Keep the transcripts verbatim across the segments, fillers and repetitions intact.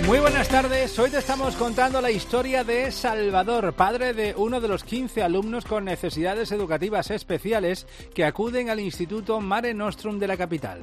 Muy buenas tardes, hoy te estamos contando la historia de Salvador, padre de uno de los quince alumnos con necesidades educativas especiales que acuden al Instituto Mare Nostrum de la capital.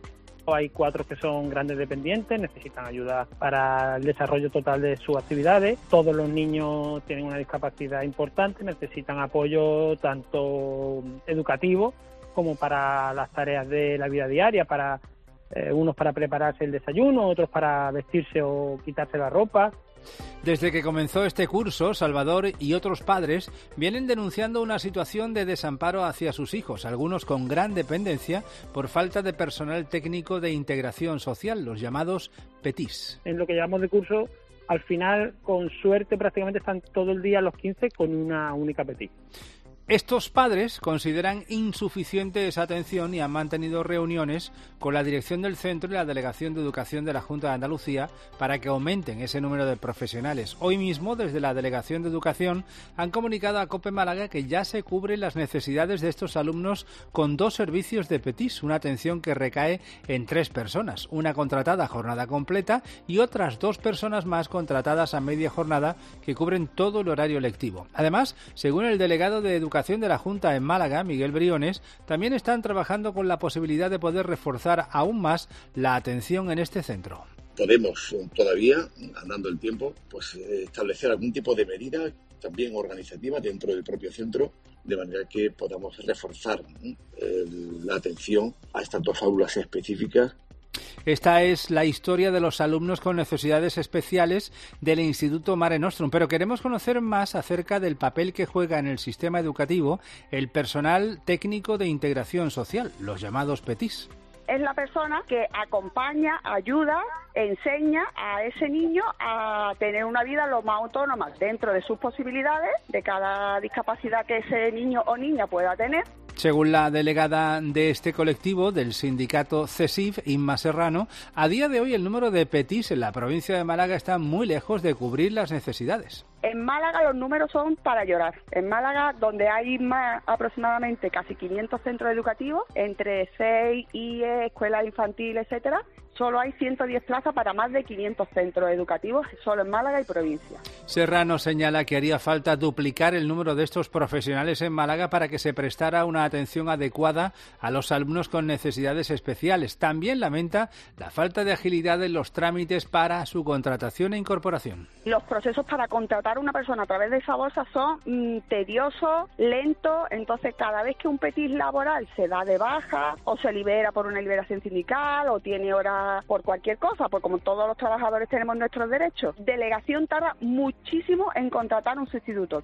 Hay cuatro que son grandes dependientes, necesitan ayuda para el desarrollo total de sus actividades. Todos los niños tienen una discapacidad importante, necesitan apoyo tanto educativo como para las tareas de la vida diaria, para eh, unos para prepararse el desayuno, otros para vestirse o quitarse la ropa. Desde que comenzó este curso, Salvador y otros padres vienen denunciando una situación de desamparo hacia sus hijos, algunos con gran dependencia por falta de personal técnico de integración social, los llamados P E T I S. En lo que llamamos de curso, al final, con suerte, prácticamente están todo el día los quince con una única P E T I S. Estos padres consideran insuficiente esa atención y han mantenido reuniones con la dirección del centro y la Delegación de Educación de la Junta de Andalucía para que aumenten ese número de profesionales. Hoy mismo, desde la Delegación de Educación, han comunicado a COPE Málaga que ya se cubren las necesidades de estos alumnos con dos servicios de P E T I S, una atención que recae en tres personas, una contratada a jornada completa y otras dos personas más contratadas a media jornada que cubren todo el horario lectivo. Además, según el delegado de Educación de la Junta en Málaga, Miguel Briones, también están trabajando con la posibilidad de poder reforzar aún más la atención en este centro. Podemos todavía, andando el tiempo, pues establecer algún tipo de medida también organizativa dentro del propio centro, de manera que podamos reforzar eh, la atención a estas dos aulas específicas. Esta es la historia de los alumnos con necesidades especiales del Instituto Mare Nostrum, pero queremos conocer más acerca del papel que juega en el sistema educativo el personal técnico de integración social, los llamados P E T I S. Es la persona que acompaña, ayuda, enseña a ese niño a tener una vida lo más autónoma dentro de sus posibilidades, de cada discapacidad que ese niño o niña pueda tener. Según la delegada de este colectivo del sindicato CESIF, Inma Serrano, a día de hoy el número de P E T I S en la provincia de Málaga está muy lejos de cubrir las necesidades. En Málaga los números son para llorar. En Málaga, donde hay más aproximadamente casi quinientos centros educativos, entre C E I, I E, escuelas infantiles, etcétera, solo hay ciento diez plazas para más de quinientos centros educativos, solo en Málaga y provincia. Serrano señala que haría falta duplicar el número de estos profesionales en Málaga para que se prestara una atención adecuada a los alumnos con necesidades especiales. También lamenta la falta de agilidad en los trámites para su contratación e incorporación. Los procesos para contratar a una persona a través de esa bolsa son mmm, tediosos, lentos, entonces cada vez que un P E T I S laboral se da de baja o se libera por una liberación sindical o tiene horas por cualquier cosa, porque como todos los trabajadores tenemos nuestros derechos, delegación tarda muchísimo en contratar un sustituto.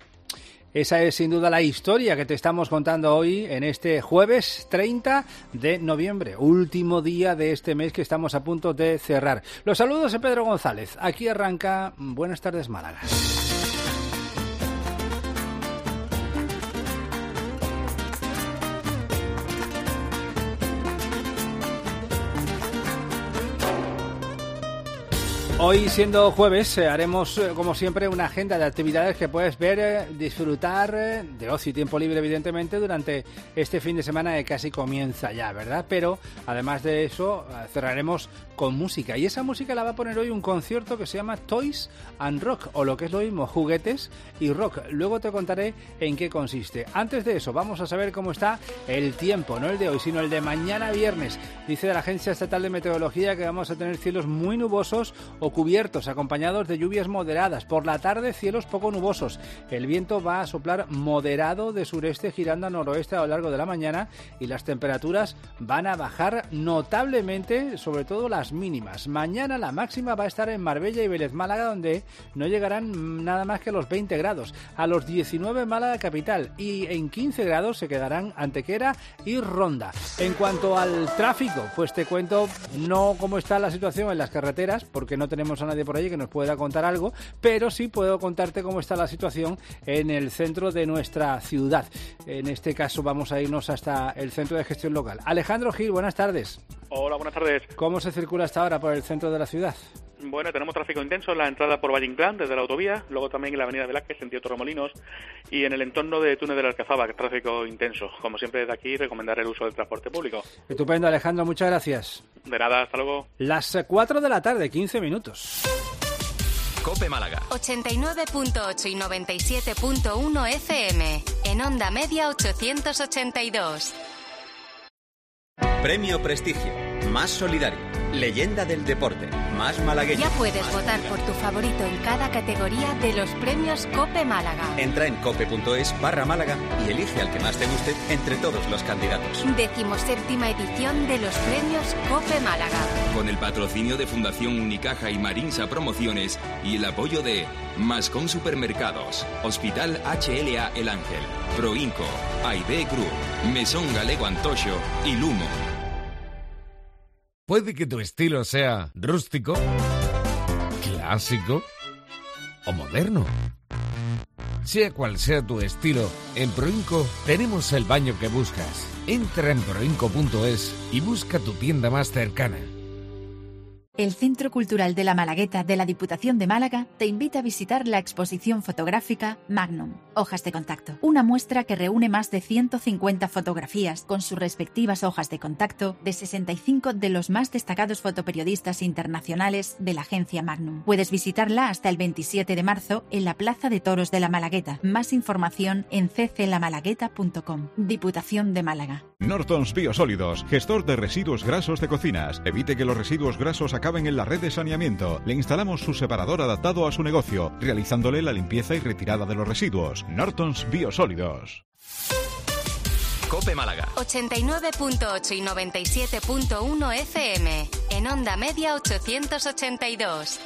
Esa es sin duda la historia que te estamos contando hoy en este jueves treinta de noviembre, último día de este mes que estamos a punto de cerrar. Los saludos de Pedro González. Aquí arranca Buenas tardes Málaga. Hoy, siendo jueves, eh, haremos, eh, como siempre, una agenda de actividades que puedes ver, eh, disfrutar eh, de ocio y tiempo libre, evidentemente, durante este fin de semana que casi comienza ya, ¿verdad? Pero, además de eso, eh, cerraremos con música. Y esa música la va a poner hoy un concierto que se llama Toys and Rock, o lo que es lo mismo, juguetes y rock. Luego te contaré en qué consiste. Antes de eso, vamos a saber cómo está el tiempo, no el de hoy, sino el de mañana viernes. Dice la Agencia Estatal de Meteorología que vamos a tener cielos muy nubosos o cubiertos, acompañados de lluvias moderadas. Por la tarde, cielos poco nubosos. El viento va a soplar moderado de sureste, girando a noroeste a lo largo de la mañana, y las temperaturas van a bajar notablemente, sobre todo las mínimas. Mañana la máxima va a estar en Marbella y Vélez Málaga, donde no llegarán nada más que a los veinte grados. A los diecinueve en Málaga capital, y en quince grados se quedarán Antequera y Ronda. En cuanto al tráfico, pues te cuento no cómo está la situación en las carreteras, porque no tenemos a nadie por allí que nos pueda contar algo, pero sí puedo contarte cómo está la situación en el centro de nuestra ciudad. En este caso vamos a irnos hasta el centro de gestión local. Alejandro Gil, buenas tardes. Hola, buenas tardes. ¿Cómo se circula hasta ahora por el centro de la ciudad? Bueno, tenemos tráfico intenso en la entrada por Valle Inclán, desde la autovía, luego también en la avenida Velázquez, sentido Torremolinos, y en el entorno de Túnel de la Alcazaba, tráfico intenso. Como siempre, desde aquí, recomendar el uso del transporte público. Estupendo, Alejandro, muchas gracias. De nada, hasta luego. Las cuatro de la tarde, quince minutos. COPE Málaga. ochenta y nueve punto ocho y noventa y siete punto uno F M. En Onda Media ochocientos ochenta y dos. Premio Prestigio. Más solidario. Leyenda del deporte. Más malagueño. Ya puedes más votar malagueño. por tu favorito en cada categoría de los premios COPE Málaga. Entra en cope.es barra Málaga y elige al que más te guste entre todos los candidatos. Decimoséptima edición de los premios COPE Málaga. Con el patrocinio de Fundación Unicaja y Marinsa Promociones y el apoyo de Mascón Supermercados, Hospital H L A El Ángel, Proinco, Aide Group, Mesón Galego Antocho y Lumo. Puede que tu estilo sea rústico, clásico o moderno. Sea cual sea tu estilo, en Proinco tenemos el baño que buscas. Entra en proinco punto es y busca tu tienda más cercana. El Centro Cultural de la Malagueta de la Diputación de Málaga te invita a visitar la exposición fotográfica Magnum, Hojas de Contacto. Una muestra que reúne más de ciento cincuenta fotografías con sus respectivas hojas de contacto de sesenta y cinco de los más destacados fotoperiodistas internacionales de la agencia Magnum. Puedes visitarla hasta el veintisiete de marzo en la Plaza de Toros de la Malagueta. Más información en c c la malagueta punto com. Diputación de Málaga. Nortons Biosólidos, gestor de residuos grasos de cocinas. Evite que los residuos grasos acaben en la red de saneamiento. Le instalamos su separador adaptado a su negocio, realizándole la limpieza y retirada de los residuos. Nortons Biosólidos. COPE Málaga. ochenta y nueve punto ocho y noventa y siete punto uno F M. En Onda Media ochocientos ochenta y dos.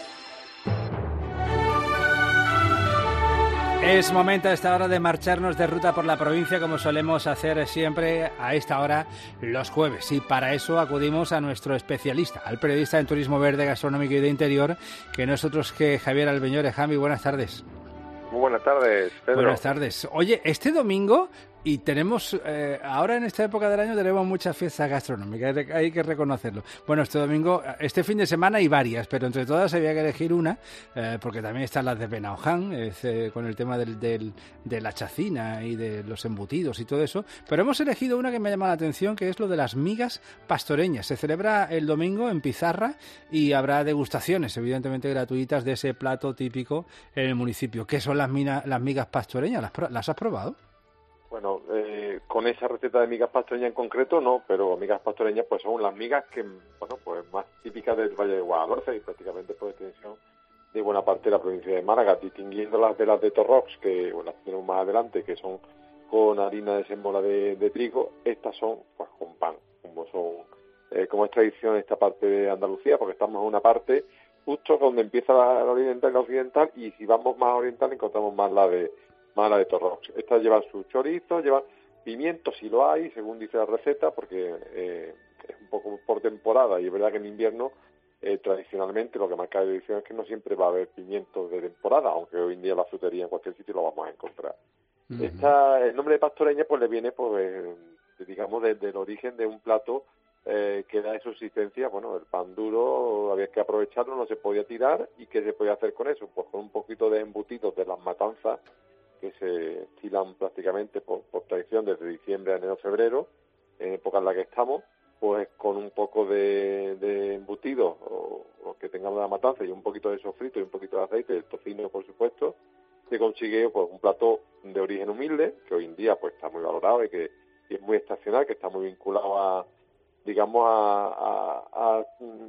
Es momento a esta hora de marcharnos de ruta por la provincia, como solemos hacer siempre a esta hora los jueves. Y para eso acudimos a nuestro especialista, al periodista en turismo verde, gastronómico y de interior, que no es otro que Javier Albeñores. Javi, buenas tardes. Muy buenas tardes, Pedro. Buenas tardes. Oye, este domingo, y tenemos, eh, ahora en esta época del año tenemos muchas fiestas gastronómicas, hay que reconocerlo. Bueno, este domingo, este fin de semana hay varias, pero entre todas había que elegir una, eh, porque también están las de Benaoján, eh, con el tema del, del, de la chacina y de los embutidos y todo eso, pero hemos elegido una que me ha llamado la atención, que es lo de las migas pastoreñas. Se celebra el domingo en Pizarra y habrá degustaciones, evidentemente gratuitas, de ese plato típico en el municipio. ¿Qué son las, mina, las migas pastoreñas? ¿Las, las has probado? Bueno, eh, con esa receta de migas pastoreñas en concreto no, pero migas pastoreñas pues son las migas que, bueno, pues más típicas del Valle de Guadalhorce y prácticamente por extensión de buena parte de la provincia de Málaga, distinguiéndolas de las de Torrox, que bueno, las tenemos más adelante, que son con harina de sémola de, de trigo. Estas son pues con pan, como son eh, como es tradición en esta parte de Andalucía, porque estamos en una parte justo donde empieza la, la oriental y la occidental, y si vamos más oriental encontramos más la de más la de Torrox. Estas llevan su chorizo, llevan pimiento si lo hay, según dice la receta, porque eh, es un poco por temporada, y es verdad que en invierno eh, tradicionalmente lo que marca la edición es que no siempre va a haber pimiento de temporada, aunque hoy en día la frutería en cualquier sitio lo vamos a encontrar. Uh-huh. Esta, el nombre de pastoreña pues le viene pues digamos desde el origen de un plato eh, que da de subsistencia. Bueno, el pan duro había que aprovecharlo, no se podía tirar, y ¿qué se podía hacer con eso? Pues con un poquito de embutidos de las matanzas que se estilan prácticamente por, por tradición desde diciembre a enero, febrero, en época en la que estamos, pues con un poco de, de embutido o, o que tengamos la matanza y un poquito de sofrito y un poquito de aceite, el tocino por supuesto, se consigue pues un plato de origen humilde, que hoy en día pues está muy valorado y que y es muy estacional, que está muy vinculado a, digamos, a, a, a,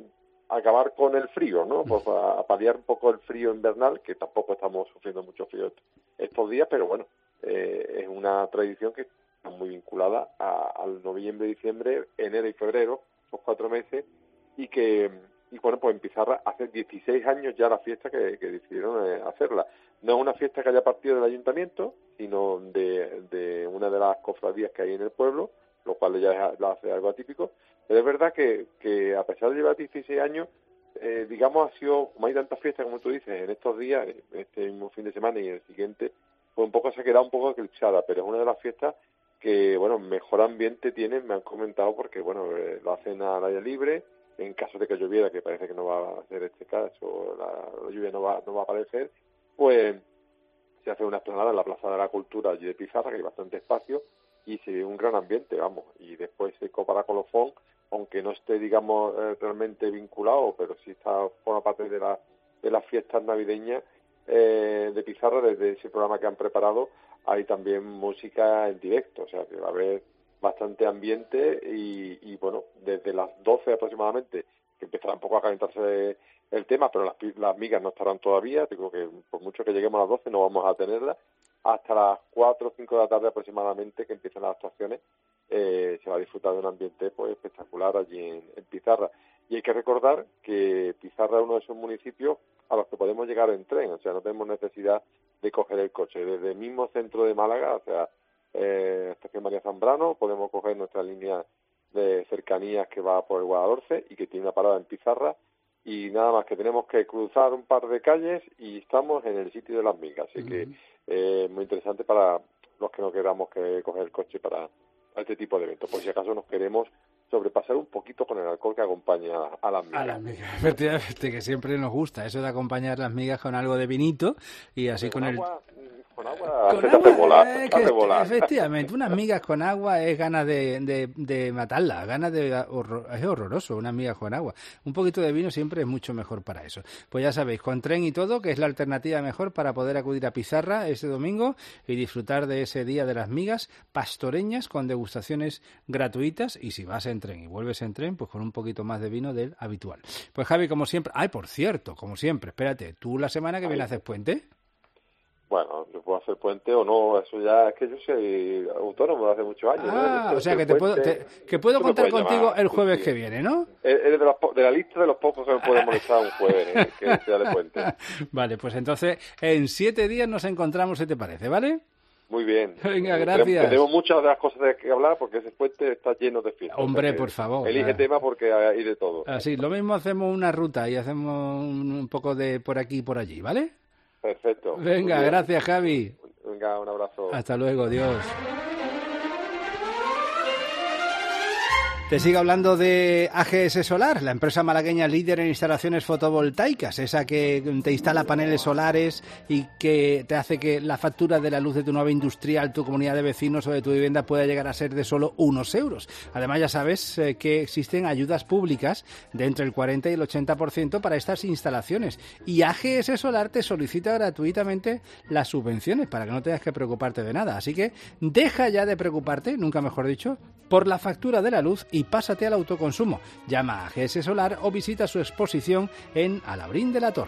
a acabar con el frío, ¿no? Pues a, a paliar un poco el frío invernal, que tampoco estamos sufriendo mucho frío estos días, pero bueno, eh, es una tradición que está muy vinculada a, al noviembre, diciembre, enero y febrero, esos cuatro meses, y que, y bueno, pues en Pizarra hace dieciséis años ya la fiesta que, que decidieron eh, hacerla. No es una fiesta que haya partido del ayuntamiento, sino de, de una de las cofradías que hay en el pueblo, lo cual ya la hace algo atípico, pero es verdad que, que a pesar de llevar dieciséis años, Eh, digamos, ha sido, como hay tantas fiestas, como tú dices, en estos días, este mismo fin de semana y el siguiente, pues un poco se ha quedado un poco eclipsada, pero es una de las fiestas que, bueno, mejor ambiente tienen, me han comentado, porque, bueno, eh, lo hacen al aire libre, en caso de que lloviera, que parece que no va a ser este caso, la, la lluvia no va, no va a aparecer, pues se hace una explanada en la Plaza de la Cultura allí de Pizarra, que hay bastante espacio, y se ve un gran ambiente, vamos, y después se copa la colofón, aunque no esté, digamos, eh, realmente vinculado, pero sí está forma parte de la de las fiestas navideñas eh, de Pizarra, desde ese programa que han preparado, hay también música en directo, o sea que va a haber bastante ambiente y, y bueno, desde las doce aproximadamente, que empezará un poco a calentarse el tema, pero las, las migas no estarán todavía, digo que por mucho que lleguemos a las doce no vamos a tenerlas, hasta las cuatro o cinco de la tarde aproximadamente, que empiezan las actuaciones, eh, se va a disfrutar de un ambiente pues espectacular allí en, en Pizarra. Y hay que recordar que Pizarra es uno de esos municipios a los que podemos llegar en tren, o sea, no tenemos necesidad de coger el coche. Desde el mismo centro de Málaga, o sea, eh, Estación María Zambrano, podemos coger nuestra línea de cercanías que va por el Guadalhorce y que tiene una parada en Pizarra, y nada más que tenemos que cruzar un par de calles y estamos en el sitio de las migas, así uh-huh. que eh, muy interesante para los que no queramos que coger el coche para este tipo de eventos, por si acaso nos queremos sobrepasar un poquito con el alcohol que acompaña a las migas. A las migas, efectivamente, que siempre nos gusta eso de acompañar las migas con algo de vinito y así con, con el... Agua, con agua con se agua, hace volar, eh, que, hace volar. Efectivamente, unas migas con agua es ganas de, de, de matarla, ganas de... Horror, es horroroso, unas migas con agua. Un poquito de vino siempre es mucho mejor para eso. Pues ya sabéis, con tren y todo, que es la alternativa mejor para poder acudir a Pizarra este domingo y disfrutar de ese día de las migas pastoreñas con degustaciones gratuitas, y si vas en tren y vuelves en tren, pues con un poquito más de vino del habitual. Pues Javi, como siempre... Ay, por cierto, como siempre, espérate, ¿tú la semana que Ay. viene haces puente? Bueno, yo puedo hacer puente o no, eso ya es que yo soy autónomo desde hace muchos años. Ah, ¿no? o sea que te puedo, te, que puedo contar contigo llamar, el jueves sí. que viene, ¿no? Eres de, los, de la lista de los pocos que me pueden molestar un jueves, ¿eh? que sea de puente. Vale, pues entonces en siete días nos encontramos, si te parece, ¿vale? Muy bien. Venga, gracias. Tenemos, tenemos muchas de las cosas de que hablar porque ese puente está lleno de fiestas. Hombre, o sea por favor. Elige ah. tema porque hay de todo. Así, lo mismo hacemos una ruta y hacemos un, un poco de por aquí y por allí, ¿vale? Perfecto. Venga, gracias, Javi. Venga, un abrazo. Hasta luego, Dios. Te sigo hablando de A G S Solar, la empresa malagueña líder en instalaciones fotovoltaicas, esa que te instala paneles solares y que te hace que la factura de la luz de tu nave industrial, tu comunidad de vecinos o de tu vivienda pueda llegar a ser de solo unos euros. Además, ya sabes eh, que existen ayudas públicas de entre el cuarenta y el ochenta por ciento para estas instalaciones, y A G S Solar te solicita gratuitamente las subvenciones para que no tengas que preocuparte de nada. Así que deja ya de preocuparte, nunca mejor dicho, por la factura de la luz y pásate al autoconsumo. Llama a A G S Solar o visita su exposición en Alabrín de la Torre.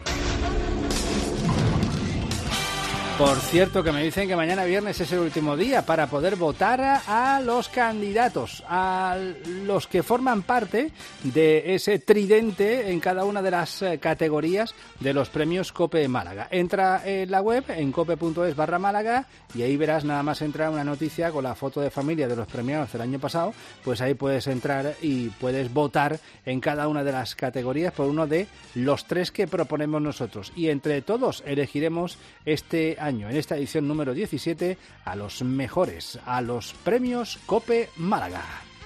Por cierto, que me dicen que mañana viernes es el último día para poder votar a, a los candidatos, a los que forman parte de ese tridente en cada una de las categorías de los premios COPE Málaga. Entra en la web, en cope.es barra Málaga, y ahí verás nada más entrar una noticia con la foto de familia de los premiados del año pasado. Pues ahí puedes entrar y puedes votar en cada una de las categorías por uno de los tres que proponemos nosotros. Y entre todos elegiremos este año, en esta edición número diecisiete, a los mejores, a los premios COPE Málaga.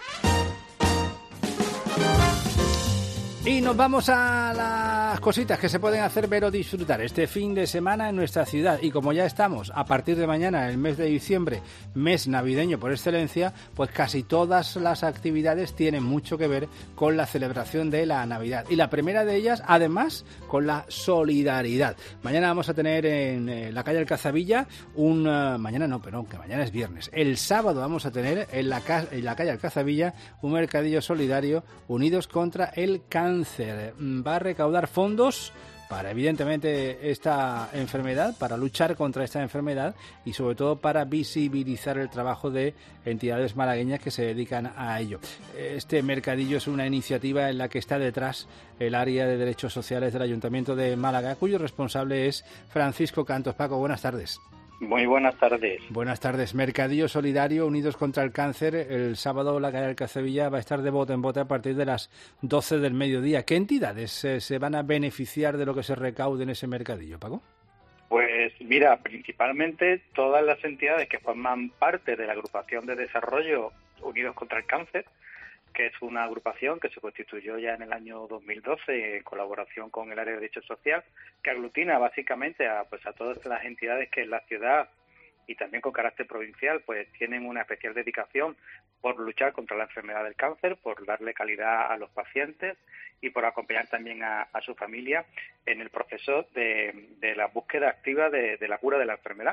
Y nos vamos a las cositas que se pueden hacer, ver o disfrutar este fin de semana en nuestra ciudad. Y como ya estamos a partir de mañana, en el mes de diciembre, mes navideño por excelencia, pues casi todas las actividades tienen mucho que ver con la celebración de la Navidad. Y la primera de ellas, además, con la solidaridad. Mañana vamos a tener en eh, la calle Alcazabilla un... Uh, mañana no, pero que mañana es viernes. El sábado vamos a tener en la, ca- en la calle Alcazabilla un mercadillo solidario, Unidos contra el Cáncer. Va a recaudar fondos para, evidentemente, esta enfermedad, para luchar contra esta enfermedad y, sobre todo, para visibilizar el trabajo de entidades malagueñas que se dedican a ello. Este mercadillo es una iniciativa en la que está detrás el área de Derechos Sociales del Ayuntamiento de Málaga, cuyo responsable es Francisco Cantos. Paco, buenas tardes. Muy buenas tardes. Buenas tardes. Mercadillo Solidario Unidos contra el Cáncer. El sábado la calle Alcazabilla va a estar de bote en bote a partir de las doce del mediodía. ¿Qué entidades eh, se van a beneficiar de lo que se recaude en ese mercadillo, Paco? Pues mira, principalmente todas las entidades que forman parte de la agrupación de desarrollo Unidos contra el Cáncer, que es una agrupación que se constituyó ya en el año dos mil doce en colaboración con el área de Derecho Social, que aglutina básicamente a, pues, a todas las entidades que en la ciudad y también con carácter provincial, pues tienen una especial dedicación por luchar contra la enfermedad del cáncer, por darle calidad a los pacientes y por acompañar también a, a su familia en el proceso de, de la búsqueda activa de, de la cura de la enfermedad.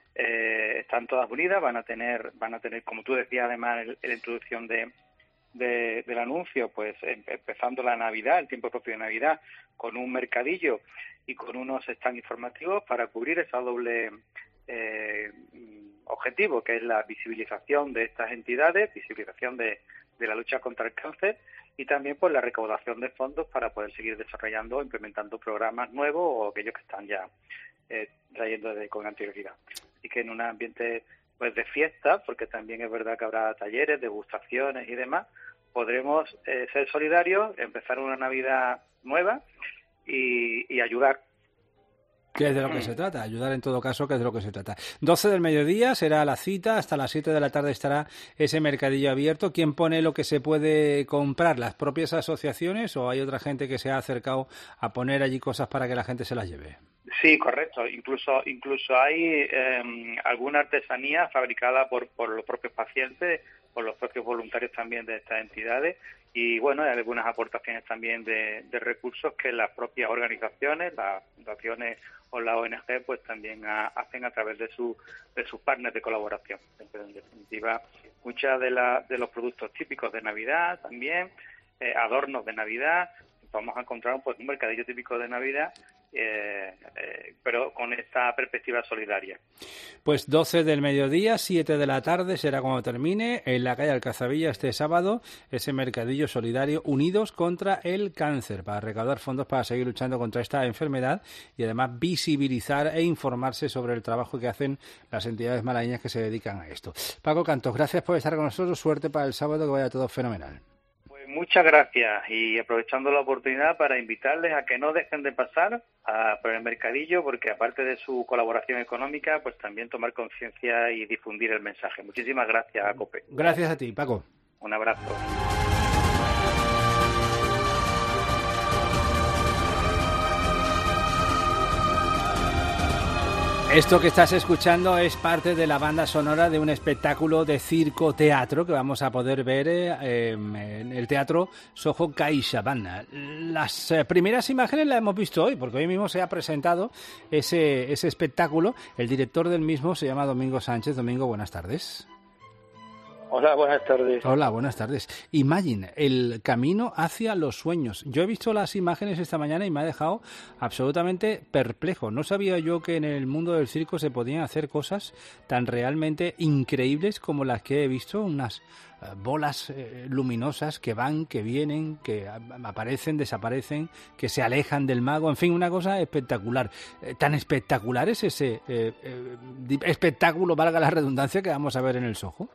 Eh, están todas unidas, van a tener, van a tener, como tú decías, además, en la introducción de, de, del anuncio, pues empezando la Navidad, el tiempo propio de Navidad, con un mercadillo y con unos stands informativos para cubrir esa doble eh, objetivo, que es la visibilización de estas entidades, visibilización de, de la lucha contra el cáncer y también pues la recaudación de fondos para poder seguir desarrollando o implementando programas nuevos o aquellos que están ya eh, trayendo de, con anterioridad. Así que en un ambiente pues de fiesta, porque también es verdad que habrá talleres, degustaciones y demás, podremos eh, ser solidarios, empezar una Navidad nueva y, y ayudar. Que es de lo que se trata, ayudar en todo caso, que es de lo que se trata. doce del mediodía será la cita, hasta las siete de la tarde estará ese mercadillo abierto. ¿Quién pone lo que se puede comprar? ¿Las propias asociaciones o hay otra gente que se ha acercado a poner allí cosas para que la gente se las lleve? Sí, correcto. Incluso incluso hay eh, alguna artesanía fabricada por, por los propios pacientes, por los propios voluntarios también de estas entidades. Y bueno, hay algunas aportaciones también de, de recursos que las propias organizaciones, las fundaciones o la O N G, pues también a, hacen a través de, su, de sus partners de colaboración. Pero en definitiva, muchas de, la, de los productos típicos de Navidad también, eh, adornos de Navidad, vamos a encontrar pues un mercadillo típico de Navidad, eh, eh, pero con esta perspectiva solidaria. Pues doce del mediodía, siete de la tarde será cuando termine en la calle Alcazabilla este sábado ese mercadillo solidario Unidos contra el Cáncer, para recaudar fondos para seguir luchando contra esta enfermedad y además visibilizar e informarse sobre el trabajo que hacen las entidades malagueñas que se dedican a esto. Paco Cantos, gracias por estar con nosotros, suerte para el sábado, que vaya todo fenomenal. Muchas gracias, y aprovechando la oportunidad para invitarles a que no dejen de pasar a, por el mercadillo, porque aparte de su colaboración económica, pues también tomar conciencia y difundir el mensaje. Muchísimas gracias a COPE. Gracias a ti, Paco. Un abrazo. Esto que estás escuchando es parte de la banda sonora de un espectáculo de circo-teatro que vamos a poder ver eh, en el Teatro Soho CaixaBank. Las eh, primeras imágenes las hemos visto hoy, porque hoy mismo se ha presentado ese, ese espectáculo. El director del mismo se llama Domingo Sánchez. Domingo, buenas tardes. Hola, buenas tardes. Hola, buenas tardes. Imagine, el camino hacia los sueños. Yo he visto las imágenes esta mañana y me ha dejado absolutamente perplejo. No sabía yo que en el mundo del circo se podían hacer cosas tan realmente increíbles como las que he visto, unas uh, bolas eh, luminosas que van, que vienen, que aparecen, desaparecen, que se alejan del mago, en fin, una cosa espectacular. Eh, tan espectacular es ese eh, eh, espectáculo, valga la redundancia, que vamos a ver en el Soho.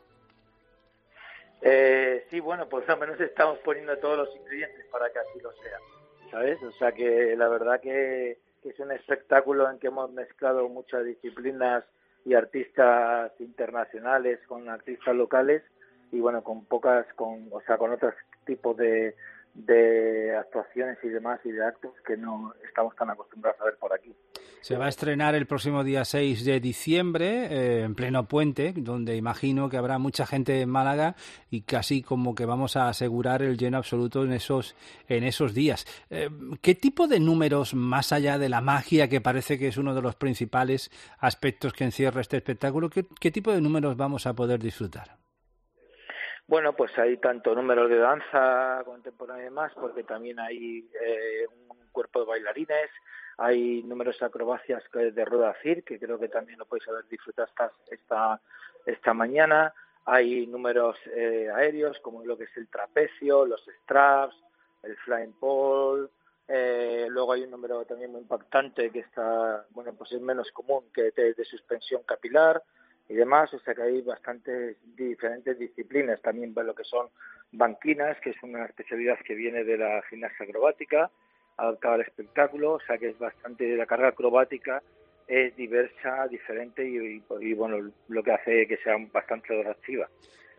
Eh, sí, bueno, por lo menos estamos poniendo todos los ingredientes para que así lo sea, ¿sabes? O sea que la verdad que, que es un espectáculo en que hemos mezclado muchas disciplinas y artistas internacionales con artistas locales y bueno, con pocas, con, o sea, con otros tipos de, de actuaciones y demás y de actos que no estamos tan acostumbrados a ver por aquí. Se va a estrenar el próximo día seis de diciembre, eh, en pleno puente, donde imagino que habrá mucha gente en Málaga y casi como que vamos a asegurar el lleno absoluto en esos en esos días. Eh, ¿Qué tipo de números, más allá de la magia, que parece que es uno de los principales aspectos que encierra este espectáculo, qué, qué tipo de números vamos a poder disfrutar? Bueno, pues hay tanto números de danza contemporánea y demás, porque también hay eh, un cuerpo de bailarines, hay números de acrobacias de rueda cir, que creo que también lo podéis haber disfrutado esta, esta, esta mañana, hay números eh, aéreos, como lo que es el trapecio, los straps, el flying pole, eh, luego hay un número también muy impactante que está, bueno, pues es menos común, que es de suspensión capilar, y demás, o sea que hay bastantes diferentes disciplinas, también lo que son banquinas, que es una especialidad que viene de la gimnasia acrobática, adaptada al espectáculo, o sea que es bastante, la carga acrobática es diversa, diferente y, y, y bueno, lo que hace que sea bastante atractiva.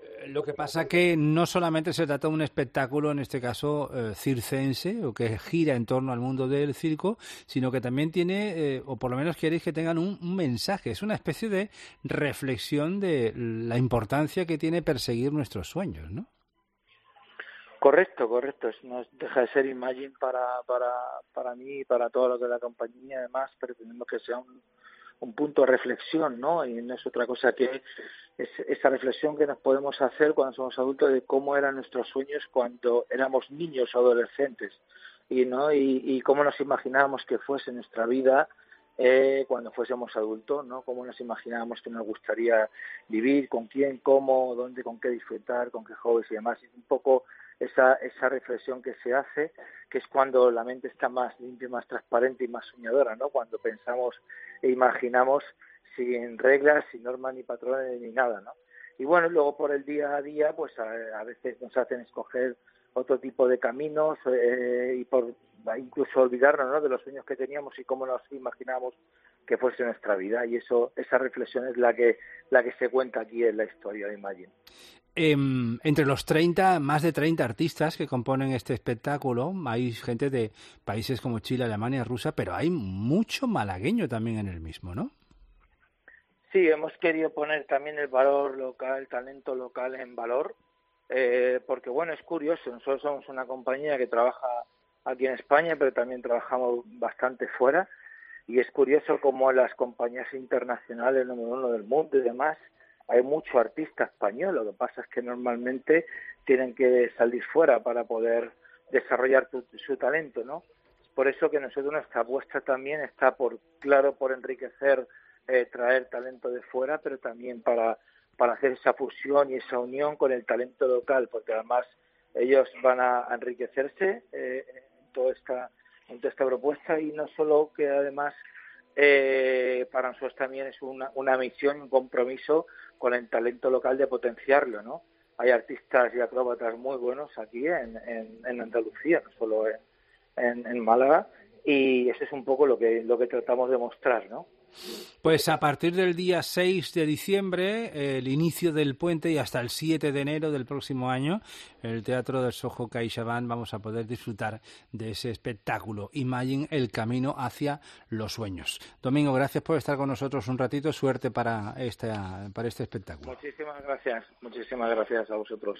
Lo que pasa que no solamente se trata de un espectáculo, en este caso eh, circense, o que gira en torno al mundo del circo, sino que también tiene, eh, o por lo menos queréis que tengan un, un mensaje. Es una especie de reflexión de la importancia que tiene perseguir nuestros sueños, ¿no? Correcto, correcto. No deja de ser Imagine para para para mí y para todo lo que es la compañía. Además, pretendemos que sea un, un punto de reflexión, ¿no? Y no es otra cosa que es esa reflexión que nos podemos hacer cuando somos adultos de cómo eran nuestros sueños cuando éramos niños o adolescentes, y no y, y cómo nos imaginábamos que fuese nuestra vida eh, cuando fuésemos adultos, ¿no? Cómo nos imaginábamos que nos gustaría vivir, con quién, cómo, dónde, con qué disfrutar, con qué hobbies y demás. Y un poco esa esa reflexión que se hace, que es cuando la mente está más limpia, más transparente y más soñadora, ¿no? Cuando pensamos e imaginamos sin reglas, sin normas ni patrones ni nada, ¿no? Y bueno, luego por el día a día, pues a, a veces nos hacen escoger otro tipo de caminos eh, y por incluso olvidarnos, ¿no?, de los sueños que teníamos y cómo nos imaginábamos que fuese nuestra vida. Y eso, esa reflexión es la que la que se cuenta aquí en la historia de Imagine. Eh, entre los treinta, más de treinta artistas que componen este espectáculo, hay gente de países como Chile, Alemania, Rusia, pero hay mucho malagueño también en el mismo, ¿no? Sí, hemos querido poner también el valor local, el talento local en valor, eh, porque bueno, es curioso, nosotros somos una compañía que trabaja aquí en España, pero también trabajamos bastante fuera, y es curioso cómo en las compañías internacionales, número uno del mundo y demás, hay mucho artista español. Lo que pasa es que normalmente tienen que salir fuera para poder desarrollar tu, su talento, ¿no? Es por eso que nosotros, nuestra apuesta también está por, claro, por enriquecer, eh, traer talento de fuera, pero también para, para hacer esa fusión y esa unión con el talento local, porque además ellos van a enriquecerse eh, en toda esta, en toda esta propuesta, y no solo que además eh, para nosotros también es una, una misión, un compromiso con el talento local de potenciarlo, ¿no? Hay artistas y acróbatas muy buenos aquí en, en, en Andalucía, no solo en, en, en Málaga, y eso es un poco lo que lo que tratamos de mostrar, ¿no? Pues a partir del día seis de diciembre, eh, el inicio del puente, y hasta el siete de enero del próximo año, en el Teatro del Soho CaixaBank vamos a poder disfrutar de ese espectáculo, Imagine, el camino hacia los sueños. Domingo, gracias por estar con nosotros un ratito, suerte para, esta, para este espectáculo. Muchísimas gracias, muchísimas gracias a vosotros.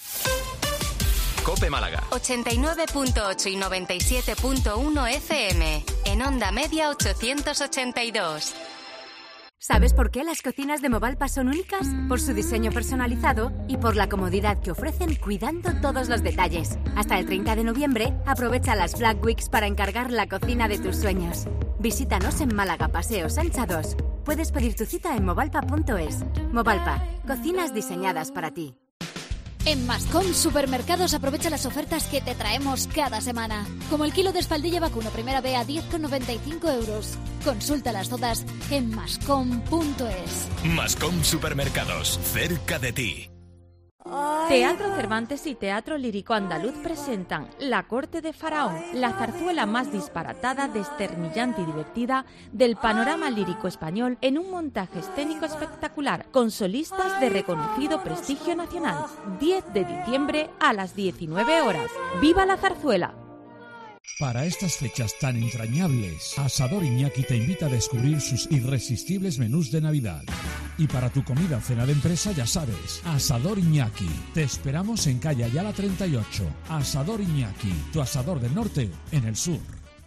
COPE Málaga. ochenta y nueve punto ocho y noventa y siete punto uno F M. En onda media ochocientos ochenta y dos. ¿Sabes por qué las cocinas de Movalpa son únicas? Por su diseño personalizado y por la comodidad que ofrecen, cuidando todos los detalles. Hasta el treinta de noviembre, aprovecha las Black Weeks para encargar la cocina de tus sueños. Visítanos en Málaga, Paseo Sancha dos. Puedes pedir tu cita en movalpa punto es. Movalpa, cocinas diseñadas para ti. En Mascom Supermercados aprovecha las ofertas que te traemos cada semana. Como el kilo de espaldilla vacuno primera B a diez con noventa y cinco euros. Consúltalas todas en mascom punto es. Mascom Supermercados, cerca de ti. Teatro Cervantes y Teatro Lírico Andaluz presentan La Corte de Faraón, la zarzuela más disparatada, desternillante y divertida del panorama lírico español, en un montaje escénico espectacular, con solistas de reconocido prestigio nacional. diez de diciembre a las diecinueve horas. ¡Viva la zarzuela! Para estas fechas tan entrañables, Asador Iñaki te invita a descubrir sus irresistibles menús de Navidad. Y para tu comida o cena de empresa, ya sabes, Asador Iñaki. Te esperamos en calle Ayala treinta y ocho. Asador Iñaki, tu asador del norte en el sur.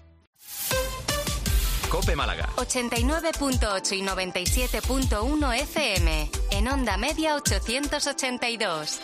COPE Málaga. ochenta y nueve punto ocho y noventa y siete punto uno F M. En onda media ochocientos ochenta y dos.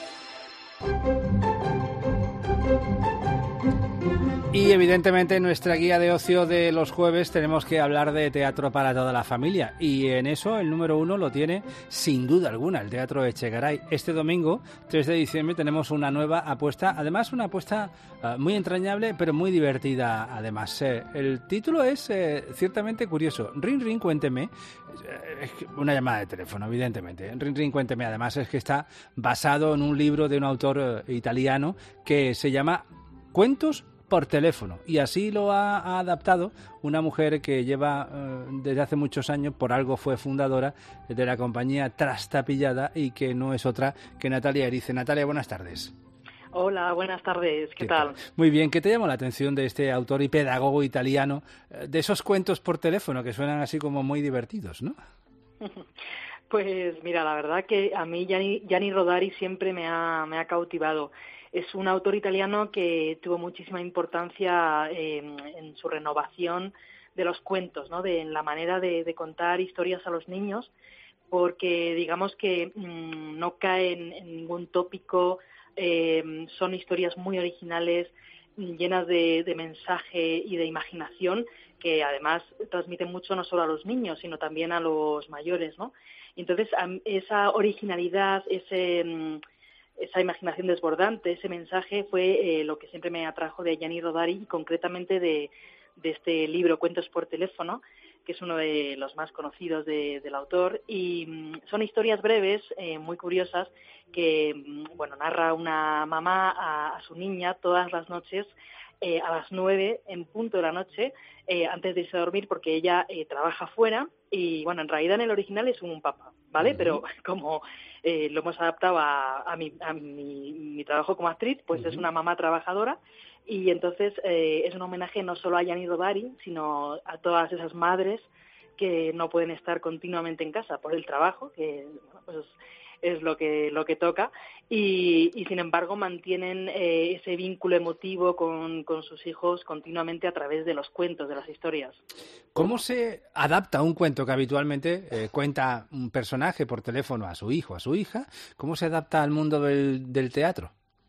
Y evidentemente en nuestra guía de ocio de los jueves tenemos que hablar de teatro para toda la familia, y en eso el número uno lo tiene sin duda alguna el Teatro Echegaray. Este domingo, tres de diciembre, tenemos una nueva apuesta, además una apuesta uh, muy entrañable pero muy divertida además. Eh, el título es eh, ciertamente curioso, Ring Ring Cuénteme, eh, una llamada de teléfono evidentemente. Ring Ring Cuénteme además es que está basado en un libro de un autor uh, italiano que se llama Cuentos por teléfono. Y así lo ha, ha adaptado una mujer que lleva eh, desde hace muchos años, por algo fue fundadora de la compañía Trastapillada y que no es otra que Natalia Erice. Natalia, buenas tardes. Hola, buenas tardes, ¿qué, ¿Qué tal? tal? Muy bien, ¿qué te llamó la atención de este autor y pedagogo italiano, de esos cuentos por teléfono que suenan así como muy divertidos, ¿no? Pues mira, la verdad que a mí Gianni, Gianni Rodari siempre me ha, me ha cautivado. Es un autor italiano que tuvo muchísima importancia eh, en su renovación de los cuentos, ¿no? De en la manera de, de contar historias a los niños, porque digamos que mmm, no cae en, en ningún tópico. Eh, son historias muy originales, llenas de, de mensaje y de imaginación, que además transmiten mucho no solo a los niños, sino también a los mayores, ¿no? Entonces, esa originalidad, ese, esa imaginación desbordante, ese mensaje fue eh, lo que siempre me atrajo de Gianni Rodari, y concretamente de, de este libro Cuentos por teléfono, que es uno de los más conocidos de, del autor, y mm, son historias breves, eh, muy curiosas, que mm, bueno, narra una mamá a, a su niña todas las noches, eh, a las nueve en punto de la noche, eh, antes de irse a dormir, porque ella eh, trabaja fuera, y bueno, en realidad en el original es un papá, ¿vale? Uh-huh. Pero como eh, lo hemos adaptado a, a, mi, a mi, mi trabajo como actriz, pues uh-huh. es una mamá trabajadora. Y entonces eh, es un homenaje no solo a Gianni Rodari, sino a todas esas madres que no pueden estar continuamente en casa por el trabajo, que bueno, pues es lo que lo que toca, y, y sin embargo mantienen eh, ese vínculo emotivo con, con sus hijos continuamente a través de los cuentos, de las historias. ¿Cómo se adapta un cuento que habitualmente eh, cuenta un personaje por teléfono a su hijo, a su hija? ¿Cómo se adapta al mundo del, del teatro?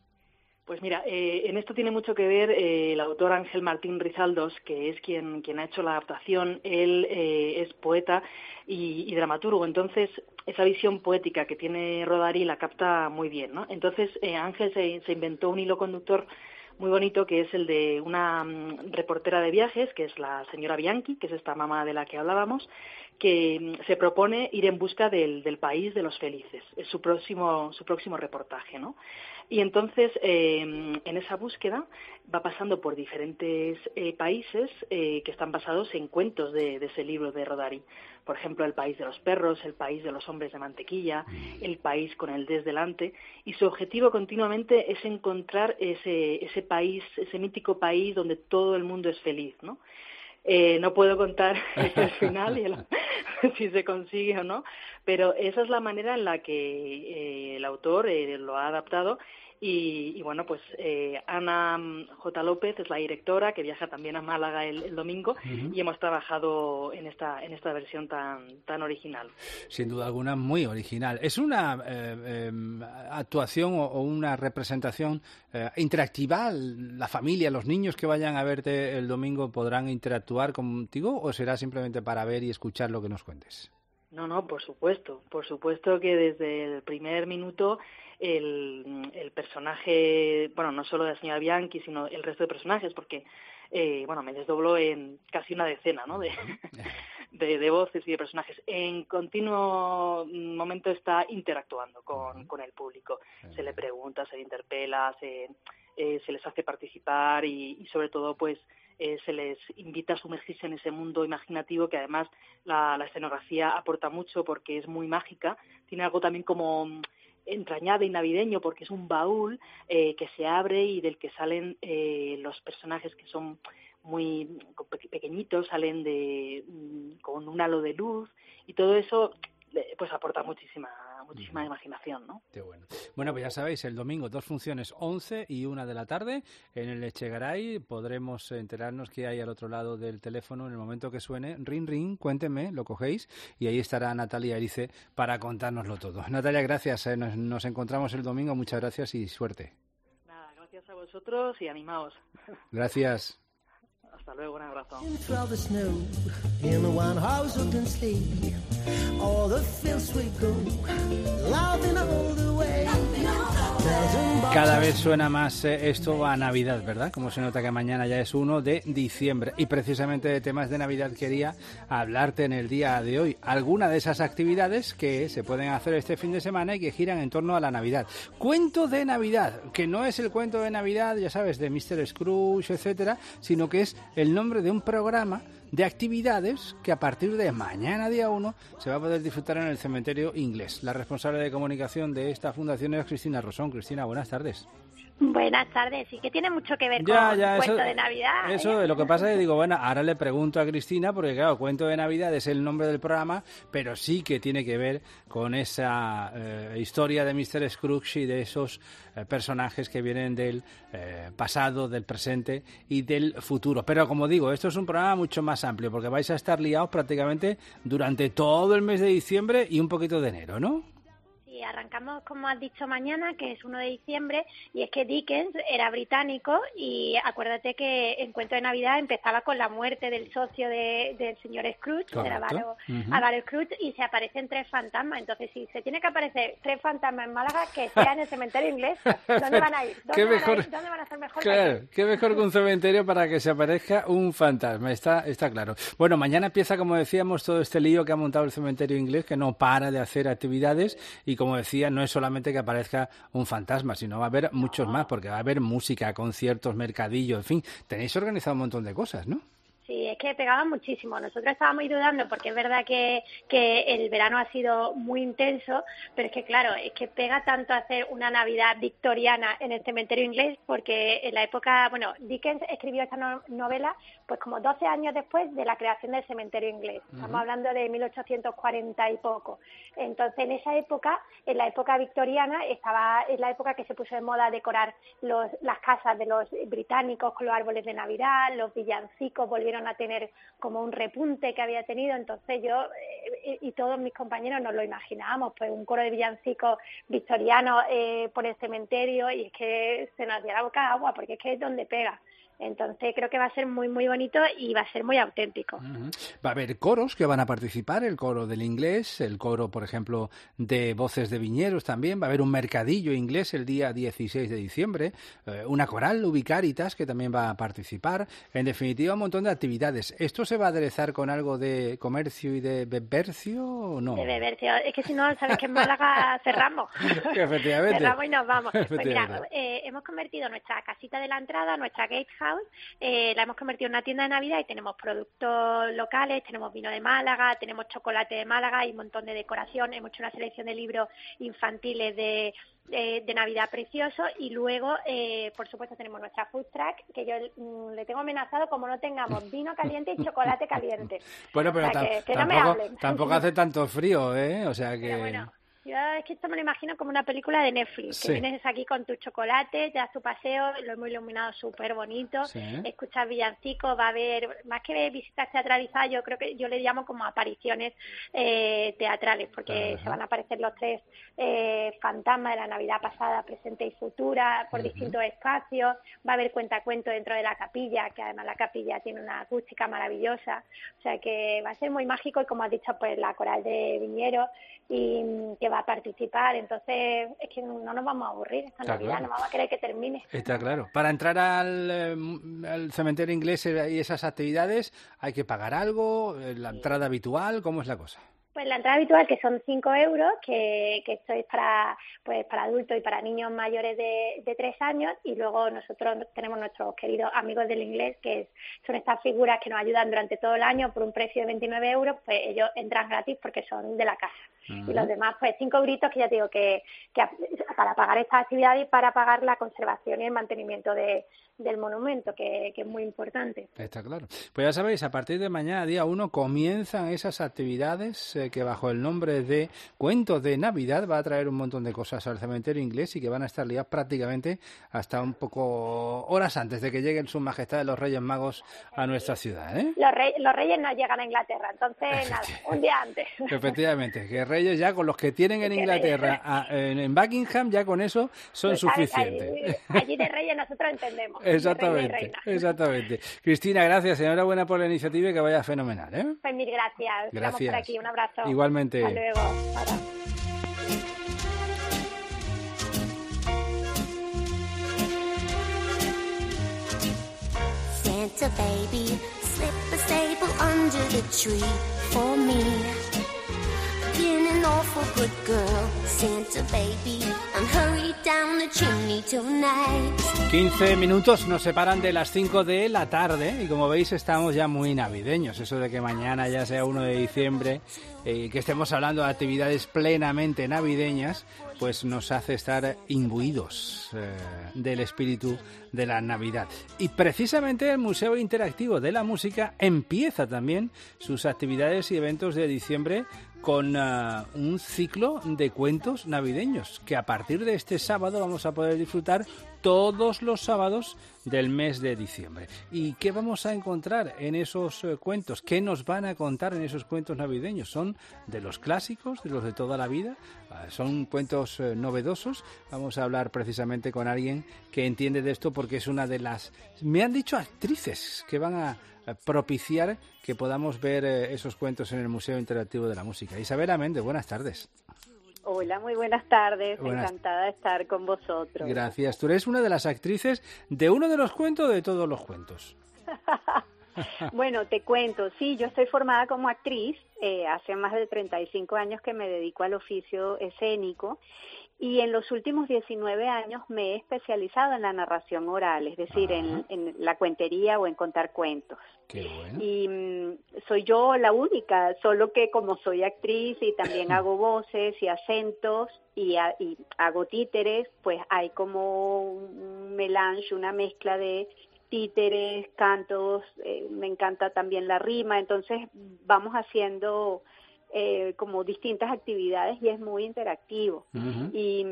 Pues mira, eh, en esto tiene mucho que ver eh, el autor Ángel Martín Rizaldos, que es quien, quien ha hecho la adaptación. Él eh, es poeta y, y dramaturgo, entonces esa visión poética que tiene Rodari la capta muy bien, ¿no? Entonces eh, Ángel se, se inventó un hilo conductor muy bonito, que es el de una um, reportera de viajes, que es la señora Bianchi, que es esta mamá de la que hablábamos, que um, se propone ir en busca del, del país de los felices. Es su próximo, su próximo reportaje, ¿no? Y entonces, eh, en esa búsqueda va pasando por diferentes eh, países eh, que están basados en cuentos de, de ese libro de Rodari. Por ejemplo, el país de los perros, el país de los hombres de mantequilla, el país con el des delante. Y su objetivo continuamente es encontrar ese, ese país, ese mítico país donde todo el mundo es feliz, ¿no? Eh, no puedo contar el final y el, si se consigue o no, pero esa es la manera en la que eh, el autor eh, lo ha adaptado. Y, y bueno, pues eh, Ana J. López es la directora, que viaja también a Málaga el, el domingo, uh-huh. y hemos trabajado en esta en esta versión tan tan original. Sin duda alguna, muy original. ¿Es una eh, eh, actuación o, o una representación eh, interactiva? ¿La familia, los niños que vayan a verte el domingo podrán interactuar contigo o será simplemente para ver y escuchar lo que nos cuentes? No, no, por supuesto. Por supuesto que desde el primer minuto el, el personaje, bueno, no solo de la señora Bianchi, sino el resto de personajes, porque, eh, bueno, me desdoblo en casi una decena, ¿no?, de, de, de voces y de personajes. En continuo momento está interactuando con, con el público. Se le pregunta, se le interpela, se, eh, se les hace participar y, y sobre todo, pues, Eh, se les invita a sumergirse en ese mundo imaginativo, que además la, la escenografía aporta mucho porque es muy mágica. Tiene algo también como entrañable y navideño, porque es un baúl eh, que se abre y del que salen eh, los personajes que son muy pequeñitos, salen de con un halo de luz, y todo eso pues aporta muchísima muchísima imaginación, ¿no? Qué bueno. Bueno, pues ya sabéis, el domingo dos funciones, once y una de la tarde en el Echegaray. Podremos enterarnos qué hay al otro lado del teléfono en el momento que suene. Ring, ring, cuéntenme, lo cogéis y ahí estará Natalia Erice para contárnoslo todo. Natalia, gracias. Eh, nos, nos encontramos el domingo. Muchas gracias y suerte. Nada, gracias a vosotros y animaos. Gracias. Hasta luego, un abrazo. All the fields we go, laughing all the way. Cada vez suena más eh, esto a Navidad, ¿verdad? Como se nota que mañana ya es uno de diciembre. Y precisamente de temas de Navidad quería hablarte en el día de hoy. Algunas de esas actividades que se pueden hacer este fin de semana y que giran en torno a la Navidad. Cuento de Navidad, que no es el cuento de Navidad, ya sabes, de míster Scrooge, etcétera, sino que es el nombre de un programa de actividades que a partir de mañana día uno se va a poder disfrutar en el cementerio inglés. La responsable de comunicación de esta fundación es Cristina Rosón. Cristina, buenas tardes. Buenas tardes, sí que tiene mucho que ver ya, con ya, el cuento eso, de Navidad. Eso, ¿eh? Lo que pasa es que digo, bueno, ahora le pregunto a Cristina, porque claro, cuento de Navidad es el nombre del programa, pero sí que tiene que ver con esa eh, historia de míster Scrooge y de esos eh, personajes que vienen del eh, pasado, del presente y del futuro. Pero como digo, esto es un programa mucho más amplio, porque vais a estar liados prácticamente durante todo el mes de diciembre y un poquito de enero, ¿no? Y arrancamos, como has dicho, mañana, que es uno de diciembre, y es que Dickens era británico y acuérdate que el cuento de Navidad empezaba con la muerte del socio de, del señor Scrooge, de Álvaro uh-huh. Scrooge, y se aparecen tres fantasmas. Entonces, si se tiene que aparecer tres fantasmas en Málaga, que sea en el cementerio inglés, ¿dónde van a ir? ¿Dónde, ¿Qué van, mejor, a ir? ¿Dónde van a ser mejor? Claro, qué mejor que un cementerio para que se aparezca un fantasma, está, está claro. Bueno, mañana empieza, como decíamos, todo este lío que ha montado el cementerio inglés, que no para de hacer actividades, y como decía, no es solamente que aparezca un fantasma, sino va a haber muchos más, porque va a haber música, conciertos, mercadillos, en fin, tenéis organizado un montón de cosas, ¿no? Sí, es que pegaba muchísimo. Nosotros estábamos dudando porque es verdad que, que el verano ha sido muy intenso, pero es que claro, es que pega tanto hacer una Navidad victoriana en el cementerio inglés, porque en la época, bueno, Dickens escribió esta no- novela pues como doce años después de la creación del cementerio inglés. Estamos uh-huh. hablando de mil ochocientos cuarenta y poco. Entonces, en esa época, en la época victoriana, estaba en la época que se puso de moda decorar los, las casas de los británicos con los árboles de Navidad, los villancicos volvieron a tener como un repunte que había tenido. Entonces yo eh, y todos mis compañeros nos lo imaginábamos, pues un coro de villancicos victorianos eh, por el cementerio, y es que se nos dio la boca agua, porque es que es donde pega. Entonces creo que va a ser muy muy bonito y va a ser muy auténtico. Uh-huh. Va a haber coros que van a participar, el coro del inglés, el coro, por ejemplo, de Voces de Viñeros también. Va a haber un mercadillo inglés el día dieciséis de diciembre, eh, una coral Ubicaritas que también va a participar. En definitiva, un montón de actividades. ¿Esto se va a aderezar con algo de comercio y de bebercio o no? De bebercio. Es que si no, sabes que en Málaga cerramos. Efectivamente. Cerramos y nos vamos. Pues mira, eh, hemos convertido nuestra casita de la entrada, nuestra gatehouse, Eh, la hemos convertido en una tienda de Navidad y tenemos productos locales, tenemos vino de Málaga, tenemos chocolate de Málaga y un montón de decoración. Hemos hecho una selección de libros infantiles de, de, de Navidad preciosos, y luego, eh, por supuesto, tenemos nuestra food truck, que yo mm, le tengo amenazado como no tengamos vino caliente y chocolate caliente. Bueno, pero o sea, tam- que, que no me tampoco, hablen. tampoco hace tanto frío, ¿eh? O sea que... Pero bueno, yo es que esto me lo imagino como una película de Netflix, Sí. que vienes aquí con tu chocolate, te das tu paseo, lo hemos iluminado súper bonito, Sí. escuchas villancicos, va a haber, más que visitas teatralizadas, yo creo que yo le llamo como apariciones eh, teatrales, porque Ajá. se van a aparecer los tres eh, fantasmas de la Navidad pasada, presente y futura, por Ujú. distintos espacios. Va a haber cuentacuentos dentro de la capilla, que además la capilla tiene una acústica maravillosa, o sea que va a ser muy mágico, y como has dicho, pues la coral de Viñeros, y que va a participar. Entonces es que no nos vamos a aburrir esta Está Navidad, claro. no vamos a querer que termine. Está claro. Para entrar al, eh, al cementerio inglés y esas actividades, ¿hay que pagar algo? ¿La entrada habitual? ¿Cómo es la cosa? Pues la entrada habitual, que son cinco euros, que, que esto es para pues para adultos y para niños mayores de, de tres años, y luego nosotros tenemos nuestros queridos amigos del inglés, que es, son estas figuras que nos ayudan durante todo el año por un precio de veintinueve euros, pues ellos entran gratis porque son de la casa. Uh-huh. Y los demás, pues cinco euritos, que ya te digo que, que para pagar estas actividades y para pagar la conservación y el mantenimiento de, del monumento, que, que es muy importante. Está claro. Pues ya sabéis, a partir de mañana, día uno, comienzan esas actividades eh, que bajo el nombre de Cuentos de Navidad va a traer un montón de cosas al cementerio inglés, y que van a estar liadas prácticamente hasta un poco horas antes de que lleguen sus majestades los Reyes Magos a nuestra ciudad, ¿eh? Los, rey, los Reyes no llegan a Inglaterra, entonces nada, un día antes. Efectivamente, que Reyes ya con los que tienen en Inglaterra, a, en, en Buckingham, ya con eso son suficientes. Allí, allí de Reyes nosotros entendemos. Exactamente, exactamente. Cristina, gracias, enhorabuena por la iniciativa y que vaya fenomenal, ¿eh? Pues mil gracias. Gracias. Estamos por aquí, un abrazo. Igualmente. Hasta luego. Hasta. Santa baby, slip a sable under the tree for me. Been an awful good girl, Santa baby, and hurry down the chimney tonight. quince minutos nos separan de las cinco de la tarde y como veis estamos ya muy navideños. Eso de que mañana ya sea uno de diciembre y eh, que estemos hablando de actividades plenamente navideñas, pues nos hace estar imbuidos eh, del espíritu de la Navidad. Y precisamente el Museo Interactivo de la Música empieza también sus actividades y eventos de diciembre con uh, un ciclo de cuentos navideños que a partir de este sábado vamos a poder disfrutar todos los sábados del mes de diciembre. ¿Y qué vamos a encontrar en esos uh, cuentos? ¿Qué nos van a contar en esos cuentos navideños? ¿Son de los clásicos, de los de toda la vida? Uh, ¿Son cuentos uh, novedosos? Vamos a hablar precisamente con alguien que entiende de esto porque es una de las, me han dicho, actrices que van a propiciar que podamos ver eh, esos cuentos en el Museo Interactivo de la Música. Isabela Méndez, buenas tardes. Hola, muy buenas tardes. Buenas. Encantada de estar con vosotros. Gracias. Tú eres una de las actrices de uno de los cuentos o de todos los cuentos. Bueno, te cuento. Sí, yo estoy formada como actriz. Eh, hace más de treinta y cinco años que me dedico al oficio escénico. Y en los últimos diecinueve años me he especializado en la narración oral, es decir, en, en la cuentería o en contar cuentos. Qué bueno. Y mm, soy yo la única, solo que como soy actriz y también hago voces y acentos y, a, y hago títeres, pues hay como un melange, una mezcla de títeres, cantos, eh, me encanta también la rima, entonces vamos haciendo Eh, como distintas actividades y es muy interactivo. Uh-huh. y,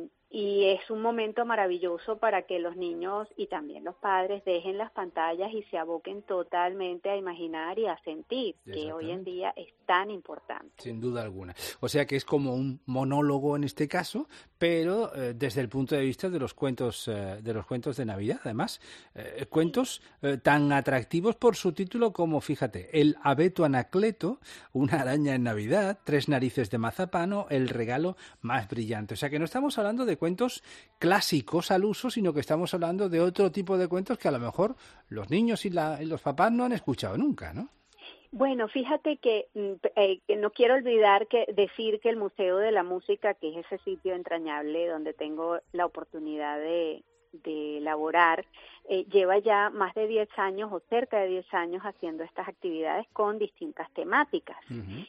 y es un momento maravilloso para que los niños y también los padres dejen las pantallas y se aboquen totalmente a imaginar y a sentir, que hoy en día es tan importante. Sin duda alguna. O sea que es como un monólogo en este caso, pero eh, desde el punto de vista de los cuentos eh, de los cuentos de Navidad, además, eh, cuentos eh, tan atractivos por su título como, fíjate, el abeto anacleto, una araña en Navidad, tres narices de mazapán o el regalo más brillante. O sea que no estamos hablando de cuentos clásicos al uso, sino que estamos hablando de otro tipo de cuentos que a lo mejor los niños y, la, y los papás no han escuchado nunca, ¿no? Bueno, fíjate que eh, no quiero olvidar que decir que el Museo de la Música, que es ese sitio entrañable donde tengo la oportunidad de, de laborar, eh, lleva ya más de diez años o cerca de diez años haciendo estas actividades con distintas temáticas. Uh-huh.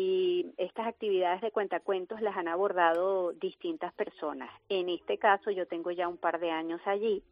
Y estas actividades de cuentacuentos las han abordado distintas personas. En este caso yo tengo ya un par de años allí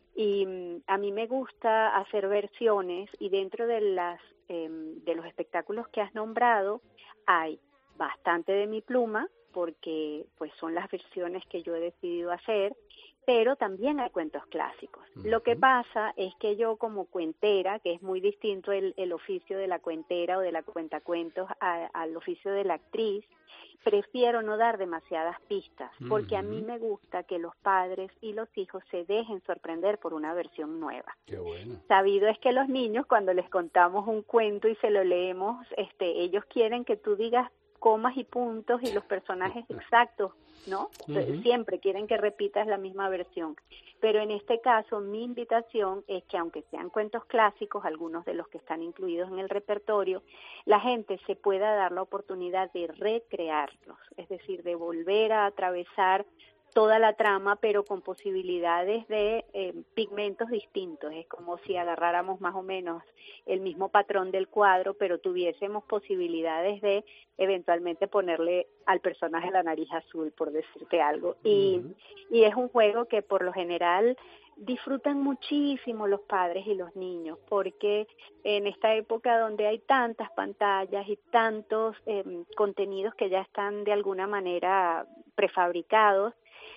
y um, a mí me gusta hacer versiones y dentro de las eh, de los espectáculos que has nombrado hay bastante de mi pluma porque pues son las versiones que yo he decidido hacer, pero también hay cuentos clásicos. Uh-huh. Lo que pasa es que yo como cuentera, que es muy distinto el, el oficio de la cuentera o de la cuentacuentos a, al oficio de la actriz, prefiero no dar demasiadas pistas, porque uh-huh. a mí me gusta que los padres y los hijos se dejen sorprender por una versión nueva. Qué bueno. Sabido es que los niños, cuando les contamos un cuento y se lo leemos, este, ellos quieren que tú digas comas y puntos y los personajes exactos, ¿no? Uh-huh. Siempre quieren que repitas la misma versión. Pero en este caso, mi invitación es que aunque sean cuentos clásicos, algunos de los que están incluidos en el repertorio, la gente se pueda dar la oportunidad de recrearlos, es decir, de volver a atravesar toda la trama, pero con posibilidades de eh, pigmentos distintos. Es como si agarráramos más o menos el mismo patrón del cuadro, pero tuviésemos posibilidades de eventualmente ponerle al personaje la nariz azul, por decirte algo. Y, uh-huh. y es un juego que por lo general disfrutan muchísimo los padres y los niños, porque en esta época donde hay tantas pantallas y tantos eh, contenidos que ya están de alguna manera prefabricados,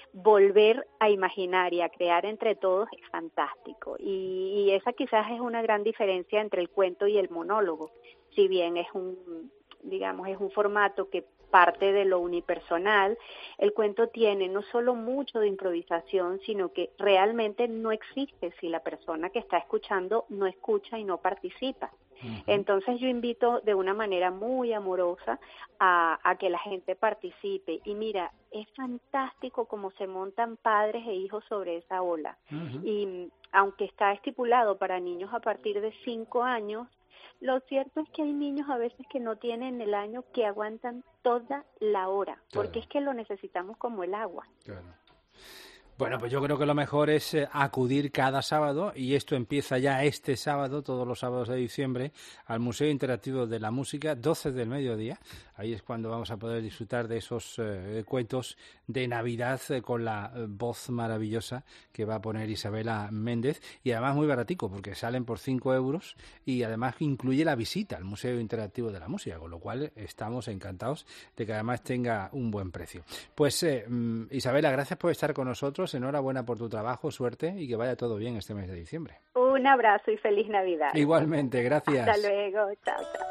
volver a imaginar y a crear entre todos es fantástico. Y, y esa quizás es una gran diferencia entre el cuento y el monólogo. Si bien es un, digamos, es un formato que parte de lo unipersonal. El cuento tiene no solo mucho de improvisación, sino que realmente no existe si la persona que está escuchando no escucha y no participa. Entonces yo invito de una manera muy amorosa a, a que la gente participe. Y mira, es fantástico cómo se montan padres e hijos sobre esa ola. Uh-huh. Y aunque está estipulado para niños a partir de cinco años, lo cierto es que hay niños a veces que no tienen el año que aguantan toda la hora, claro. Porque es que lo necesitamos como el agua. Claro. Bueno, pues yo creo que lo mejor es eh, acudir cada sábado, y esto empieza ya este sábado, todos los sábados de diciembre, al Museo Interactivo de la Música, doce del mediodía. Ahí es cuando vamos a poder disfrutar de esos eh, cuentos de Navidad eh, con la eh, voz maravillosa que va a poner Isabela Méndez, y además muy baratico, porque salen por cinco euros, y además incluye la visita al Museo Interactivo de la Música, con lo cual estamos encantados de que además tenga un buen precio. Pues eh, Isabela, gracias por estar con nosotros. Enhorabuena por tu trabajo, suerte y que vaya todo bien este mes de diciembre. Un abrazo y feliz Navidad. Igualmente, gracias. Hasta luego, chao, chao.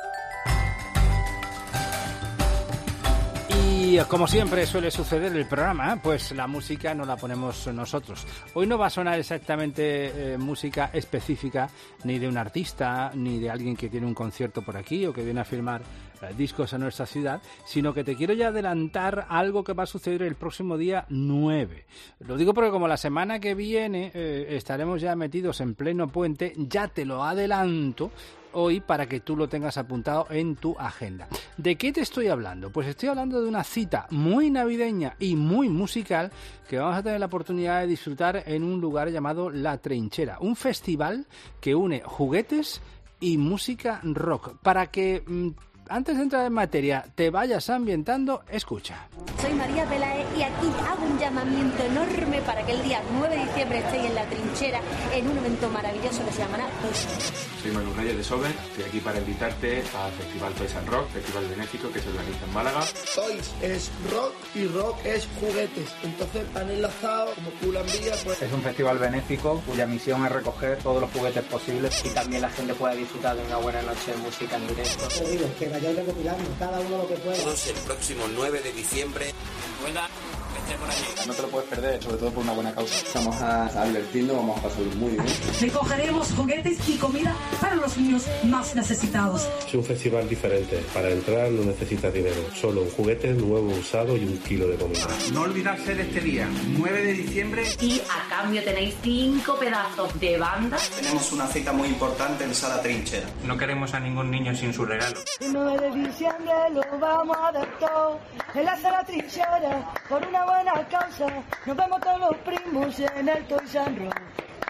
Y como siempre suele suceder en el programa, pues la música no la ponemos nosotros. Hoy no va a sonar exactamente eh, música específica ni de un artista, ni de alguien que tiene un concierto por aquí o que viene a firmar eh, discos a nuestra ciudad, sino que te quiero ya adelantar algo que va a suceder el próximo día nueve. Lo digo porque como la semana que viene eh, estaremos ya metidos en pleno puente, ya te lo adelanto hoy para que tú lo tengas apuntado en tu agenda. ¿De qué te estoy hablando? Pues estoy hablando de una cita muy navideña y muy musical que vamos a tener la oportunidad de disfrutar en un lugar llamado La Trinchera, un festival que une juguetes y música rock. Para que mmm, antes de entrar en materia te vayas ambientando, escucha. Soy María Pelae y aquí hago un llamamiento enorme para que el día nueve de diciembre estéis en La Trinchera en un evento maravilloso que se llamará Toys. Soy Manu Reyes de Sober, estoy aquí para invitarte al Festival Toys and Rock, festival benéfico que se organiza en Málaga. Toys es rock y rock es juguetes, entonces han enlazado como tú la envías. Pues... Es un festival benéfico cuya misión es recoger todos los juguetes posibles y también la gente pueda disfrutar de una buena noche de música en directo. Te digo, que vayáis recopilando cada uno lo que pueda. Todos el próximo nueve de diciembre. Buena. Por allí. No te lo puedes perder, sobre todo por una buena causa. Vamos a, a divertirnos, vamos a pasarlo muy bien. Recogeremos juguetes y comida para los niños más necesitados. Es un festival diferente. Para entrar no necesitas dinero, solo un juguete nuevo usado y un kilo de comida. No olvidarse de este día, nueve de diciembre. Y a cambio tenéis cinco pedazos de banda. Tenemos una cita muy importante en Sala Trinchera. No queremos a ningún niño sin su regalo. El nueve de diciembre lo vamos a dar todo en la Sala Trinchera por una buena causa, nos vemos todos los primos en el Toys and Rock.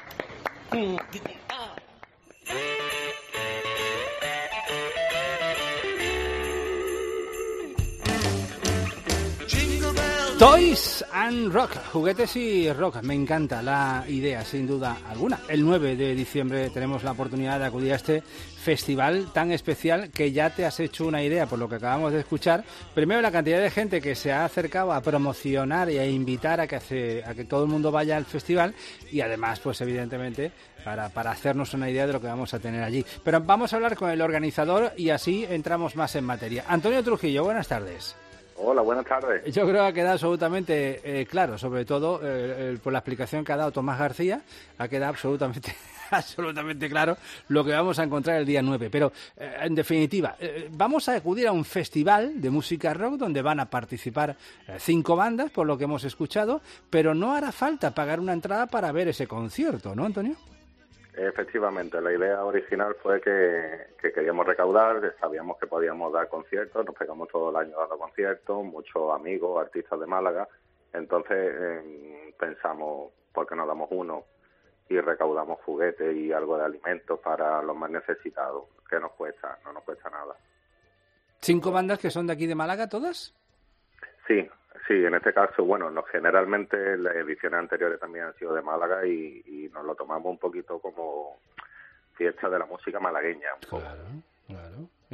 Toys and Rock, juguetes y rock, me encanta la idea, sin duda alguna. El nueve de diciembre tenemos la oportunidad de acudir a este festival tan especial que ya te has hecho una idea por lo que acabamos de escuchar. Primero, la cantidad de gente que se ha acercado a promocionar y a invitar a que, hace, a que todo el mundo vaya al festival, y además, pues evidentemente, para, para hacernos una idea de lo que vamos a tener allí. Pero vamos a hablar con el organizador y así entramos más en materia. Antonio Trujillo, buenas tardes. Hola, buenas tardes. Yo creo que ha quedado absolutamente eh, claro, sobre todo eh, eh, por la explicación que ha dado Tomás García, ha quedado absolutamente absolutamente claro lo que vamos a encontrar el día nueve. Pero, eh, en definitiva, eh, vamos a acudir a un festival de música rock donde van a participar eh, cinco bandas, por lo que hemos escuchado, pero no hará falta pagar una entrada para ver ese concierto, ¿no, Antonio? Efectivamente, la idea original fue que, que queríamos recaudar, sabíamos que podíamos dar conciertos, nos pegamos todo el año dando conciertos, muchos amigos, artistas de Málaga, entonces eh, pensamos, ¿por qué no damos uno y recaudamos juguetes y algo de alimentos para los más necesitados? ¿Qué nos cuesta? No nos cuesta nada. ¿Cinco bandas que son de aquí de Málaga todas? Sí. Sí, en este caso, bueno, no, generalmente las ediciones anteriores también han sido de Málaga y, y nos lo tomamos un poquito como fiesta de la música malagueña. Claro, claro.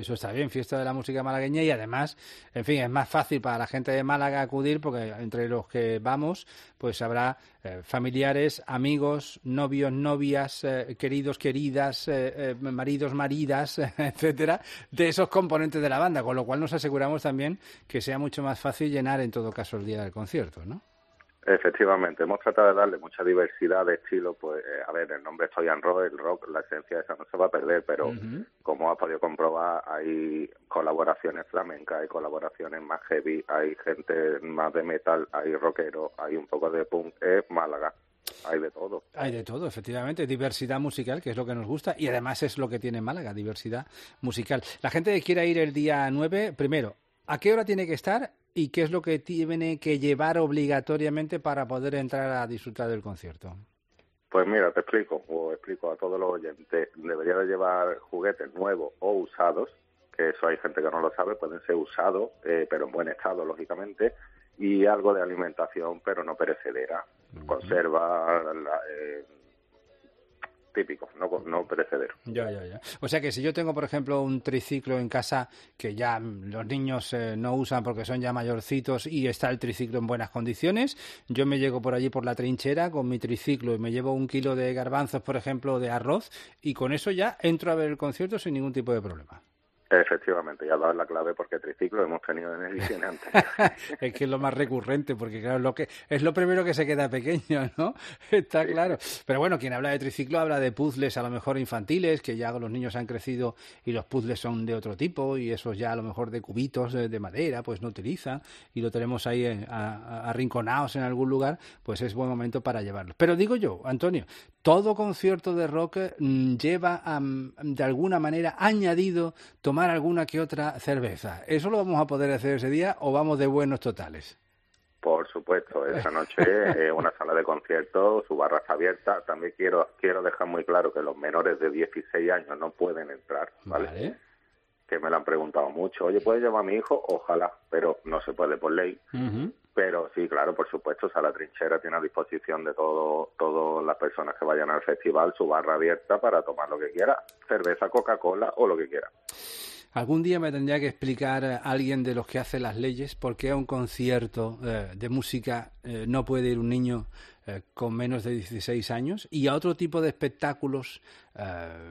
Eso está bien, fiesta de la música malagueña y además, en fin, es más fácil para la gente de Málaga acudir porque entre los que vamos, pues habrá eh, familiares, amigos, novios, novias, eh, queridos, queridas, eh, eh, maridos, maridas, etcétera, de esos componentes de la banda, con lo cual nos aseguramos también que sea mucho más fácil llenar en todo caso el día del concierto, ¿no? Efectivamente, hemos tratado de darle mucha diversidad de estilo, pues, eh, a ver, el nombre es Toy and Rock, el rock, la esencia esa no se va a perder, pero uh-huh. como has podido comprobar, hay colaboraciones flamencas, hay colaboraciones más heavy, hay gente más de metal, hay rockero, hay un poco de punk, es Málaga. Hay de todo. Hay de todo, efectivamente. Diversidad musical, que es lo que nos gusta, y además es lo que tiene Málaga, diversidad musical. La gente que quiera ir el día nueve, primero, ¿a qué hora tiene que estar? ¿Y qué es lo que tiene que llevar obligatoriamente para poder entrar a disfrutar del concierto? Pues mira, te explico, o explico a todos los oyentes. Debería de llevar juguetes nuevos o usados, que eso hay gente que no lo sabe, pueden ser usados, eh, pero en buen estado, lógicamente, y algo de alimentación, pero no perecedera. Uh-huh. Conserva, la, eh, típico, no, no perecedero. Ya, ya, ya. O sea que si yo tengo, por ejemplo, un triciclo en casa que ya los niños eh, no usan porque son ya mayorcitos y está el triciclo en buenas condiciones, yo me llego por allí por la trinchera con mi triciclo y me llevo un kilo de garbanzos, por ejemplo, de arroz y con eso ya entro a ver el concierto sin ningún tipo de problema. Efectivamente, ya has dado la clave porque triciclo hemos tenido en ediciones anteriores. Es que es lo más recurrente, porque claro, lo que es lo primero que se queda pequeño, ¿no? Está sí, claro. Pero bueno, quien habla de triciclo habla de puzzles a lo mejor infantiles, que ya los niños han crecido y los puzzles son de otro tipo y esos ya a lo mejor de cubitos de, de madera, pues no utilizan y lo tenemos ahí eh, a, a, arrinconados en algún lugar, pues es buen momento para llevarlos. Pero digo yo, Antonio, todo concierto de rock mmm, lleva um, de alguna manera añadido tomar alguna que otra cerveza. ¿Eso lo vamos a poder hacer ese día o vamos de buenos totales? Por supuesto, esa noche es eh, una sala de conciertos, su barra está abierta. También quiero quiero dejar muy claro que los menores de dieciséis años no pueden entrar, ¿vale? Vale. Que me lo han preguntado mucho. Oye, ¿puedes llevar a mi hijo? Ojalá, pero no se puede por ley. Uh-huh. Pero sí, claro, por supuesto, Sala Trinchera tiene a disposición de todo todas las personas que vayan al festival su barra abierta para tomar lo que quiera, cerveza, Coca-Cola o lo que quiera. Algún día me tendría que explicar a alguien de los que hace las leyes por qué a un concierto eh, de música eh, no puede ir un niño eh, con menos de dieciséis años y a otro tipo de espectáculos eh,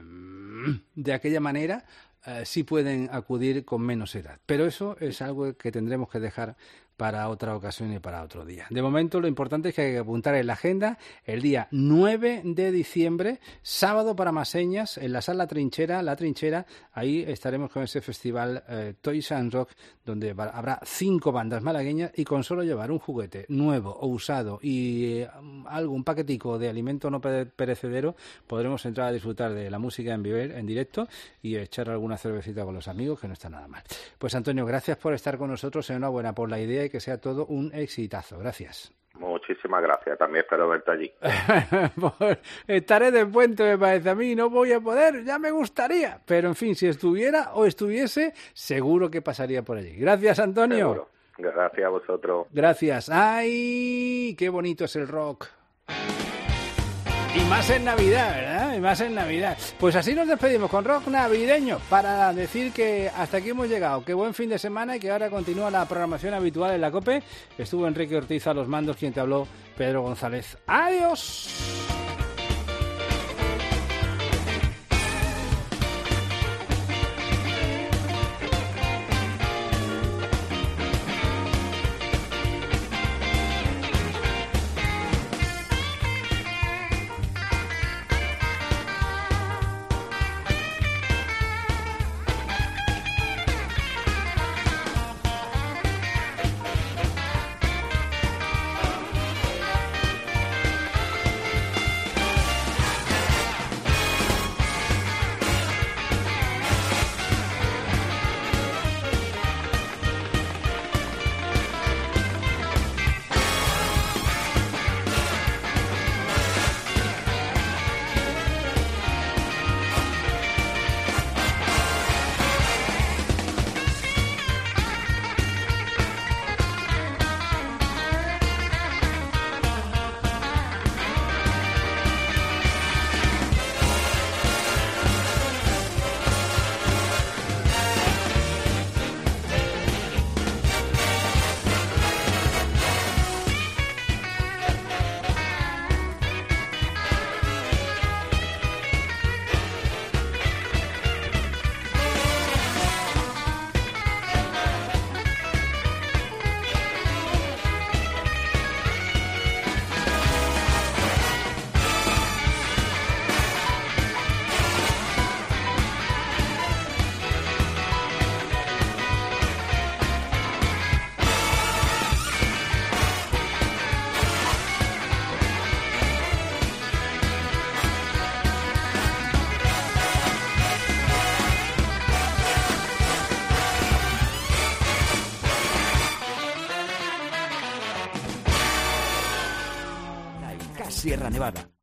de aquella manera eh, sí pueden acudir con menos edad. Pero eso es algo que tendremos que dejar para otra ocasión y para otro día. De momento lo importante es que hay que apuntar en la agenda el día nueve de diciembre, sábado para Maseñas, en la Sala Trinchera, La Trinchera, ahí estaremos con ese festival eh, Toys and Rock, donde va, habrá cinco bandas malagueñas y con solo llevar un juguete nuevo o usado y eh, algo, un paquetico de alimento no perecedero, podremos entrar a disfrutar de la música en vivo, en directo y echar alguna cervecita con los amigos, que no está nada mal. Pues Antonio, gracias por estar con nosotros, enhorabuena por la idea y que sea todo un exitazo. Gracias. Muchísimas gracias. También espero verte allí. Pues estaré de puente, me parece a mí. No voy a poder, ya me gustaría. Pero, en fin, si estuviera o estuviese, seguro que pasaría por allí. Gracias, Antonio. Seguro. Gracias a vosotros. Gracias. ¡Ay! ¡Qué bonito es el rock! Y más en Navidad, ¿verdad? Y más en Navidad. Pues así nos despedimos con rock navideño para decir que hasta aquí hemos llegado. Qué buen fin de semana y que ahora continúa la programación habitual en la COPE. Estuvo Enrique Ortiz a los mandos, quien te habló, Pedro González. ¡Adiós! Sierra Nevada.